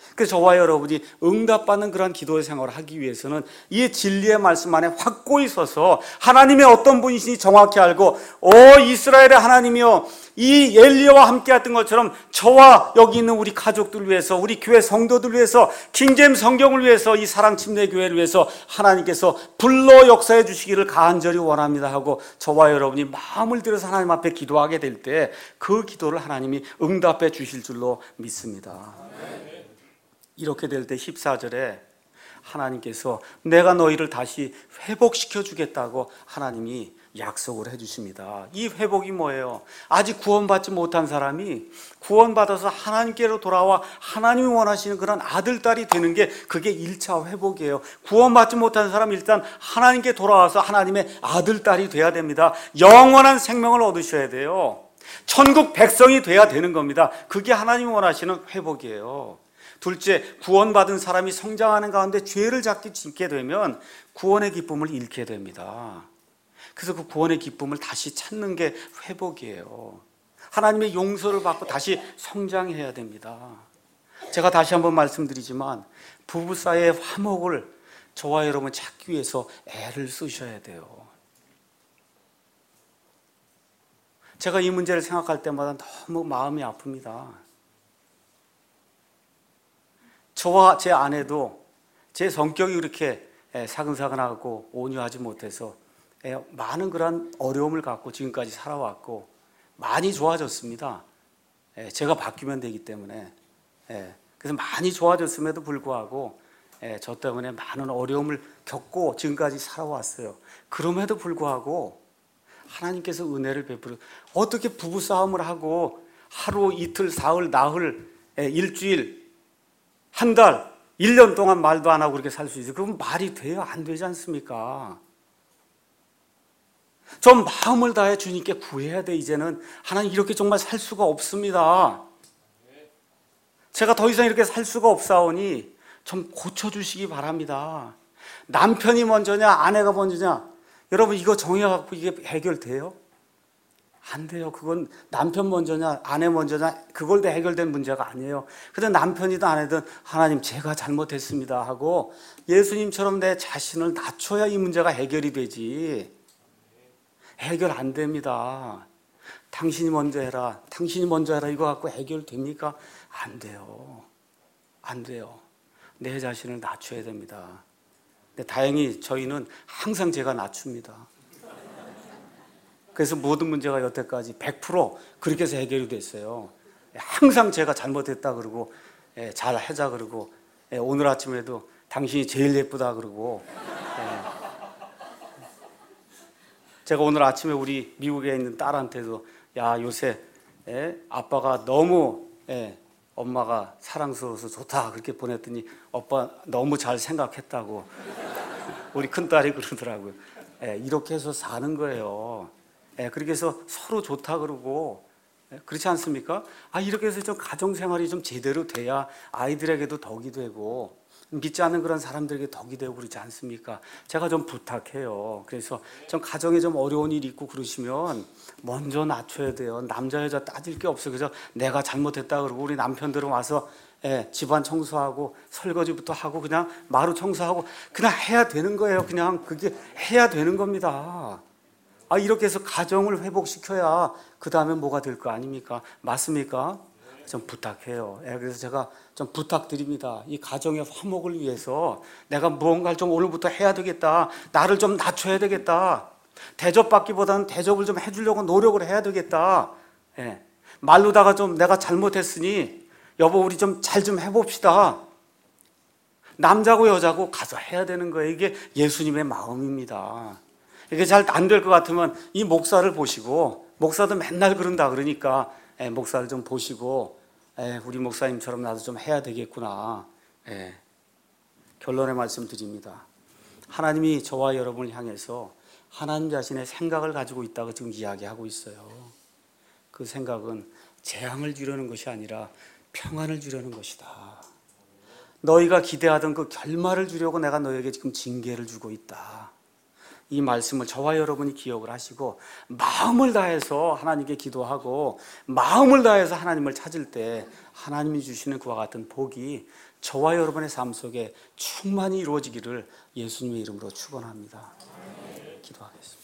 그래서 저와 여러분이 응답받는 그런 기도의 생활을 하기 위해서는 이 진리의 말씀 안에 확고히 서서 하나님의 어떤 분이신지 정확히 알고, 이스라엘의 하나님이여, 이 엘리야와 함께 했던 것처럼 저와 여기 있는 우리 가족들 위해서, 우리 교회 성도들 위해서, 킹제임 성경을 위해서, 이 사랑침례교회를 위해서 하나님께서 불러 역사해 주시기를 간절히 원합니다 하고 저와 여러분이 마음을 들여서 하나님 앞에 기도하게 될 때 그 기도를 하나님이 응답해 주실 줄로 믿습니다. 이렇게 될 때 14절에 하나님께서 내가 너희를 다시 회복시켜 주겠다고 하나님이 약속을 해주십니다. 이 회복이 뭐예요? 아직 구원받지 못한 사람이 구원받아서 하나님께로 돌아와 하나님이 원하시는 그런 아들, 딸이 되는 게 그게 1차 회복이에요. 구원받지 못한 사람은 일단 하나님께 돌아와서 하나님의 아들, 딸이 돼야 됩니다. 영원한 생명을 얻으셔야 돼요. 천국 백성이 돼야 되는 겁니다. 그게 하나님이 원하시는 회복이에요. 둘째, 구원받은 사람이 성장하는 가운데 죄를 자꾸 짓게 되면 구원의 기쁨을 잃게 됩니다. 그래서 그 구원의 기쁨을 다시 찾는 게 회복이에요. 하나님의 용서를 받고 다시 성장해야 됩니다. 제가 다시 한번 말씀드리지만 부부 사이의 화목을 저와 여러분 찾기 위해서 애를 쓰셔야 돼요. 제가 이 문제를 생각할 때마다 너무 마음이 아픕니다. 저와 제 아내도 제 성격이 그렇게 사근사근하고 온유하지 못해서 많은 그런 어려움을 갖고 지금까지 살아왔고 많이 좋아졌습니다. 제가 바뀌면 되기 때문에. 그래서 많이 좋아졌음에도 불구하고 저 때문에 많은 어려움을 겪고 지금까지 살아왔어요. 그럼에도 불구하고 하나님께서 은혜를 베풀어 어떻게 부부싸움을 하고 하루, 이틀, 사흘, 나흘, 일주일, 한 달, 1년 동안 말도 안 하고 그렇게 살 수 있어요? 그럼 말이 돼요? 안 되지 않습니까? 좀 마음을 다해 주님께 구해야 돼. 이제는 하나님 이렇게 정말 살 수가 없습니다. 제가 더 이상 이렇게 살 수가 없사오니 좀 고쳐주시기 바랍니다. 남편이 먼저냐 아내가 먼저냐, 여러분 이거 정해갖고 이게 해결돼요? 안 돼요. 그건 남편 먼저냐 아내 먼저냐 그걸 다 해결된 문제가 아니에요. 근데 남편이든 아내든 하나님 제가 잘못했습니다 하고 예수님처럼 내 자신을 낮춰야 이 문제가 해결이 되지. 해결 안 됩니다. 당신이 먼저 해라, 당신이 먼저 해라 이거 갖고 해결됩니까? 안 돼요. 안 돼요. 내 자신을 낮춰야 됩니다. 근데 다행히 저희는 항상 제가 낮춥니다. 그래서 모든 문제가 여태까지 100% 그렇게 해서 해결이 됐어요. 항상 제가 잘못했다 그러고 잘 하자 그러고 오늘 아침에도 당신이 제일 예쁘다 그러고 제가 오늘 아침에 우리 미국에 있는 딸한테도 야 요새 아빠가 너무 엄마가 사랑스러워서 좋다 그렇게 보냈더니 오빠 너무 잘 생각했다고 우리 큰딸이 그러더라고요. 이렇게 해서 사는 거예요. 그렇게 해서 서로 좋다 그러고 그렇지 않습니까? 이렇게 해서 좀 가정생활이 좀 제대로 돼야 아이들에게도 덕이 되고 믿지 않는 그런 사람들에게 덕이 되고 그렇지 않습니까? 제가 좀 부탁해요. 그래서 좀 가정에 좀 어려운 일이 있고 그러시면 먼저 낮춰야 돼요. 남자 여자 따질 게 없어요. 그래서 내가 잘못했다 그러고 우리 남편들은 와서 집안 청소하고 설거지부터 하고 그냥 마루 청소하고 그냥 해야 되는 거예요. 그냥 그게 해야 되는 겁니다. 이렇게 해서 가정을 회복시켜야 그 다음에 뭐가 될 거 아닙니까? 맞습니까? 좀 부탁해요. 그래서 제가 좀 부탁드립니다. 이 가정의 화목을 위해서 내가 무언가를 좀 오늘부터 해야 되겠다. 나를 좀 낮춰야 되겠다. 대접받기보다는 대접을 좀 해주려고 노력을 해야 되겠다. 말로다가 좀 내가 잘못했으니 여보 우리 좀 잘 좀 해봅시다. 남자고 여자고 가서 해야 되는 거예요. 이게 예수님의 마음입니다. 이게 잘 안 될 것 같으면 이 목사를 보시고, 목사도 맨날 그런다 그러니까 목사를 좀 보시고 우리 목사님처럼 나도 좀 해야 되겠구나. 결론의 말씀 드립니다. 하나님이 저와 여러분을 향해서 하나님 자신의 생각을 가지고 있다고 지금 이야기하고 있어요. 그 생각은 재앙을 주려는 것이 아니라 평안을 주려는 것이다. 너희가 기대하던 그 결말을 주려고 내가 너희에게 지금 징계를 주고 있다. 이 말씀을 저와 여러분이 기억을 하시고 마음을 다해서 하나님께 기도하고 마음을 다해서 하나님을 찾을 때 하나님이 주시는 그와 같은 복이 저와 여러분의 삶 속에 충만히 이루어지기를 예수님의 이름으로 축원합니다. 기도하겠습니다.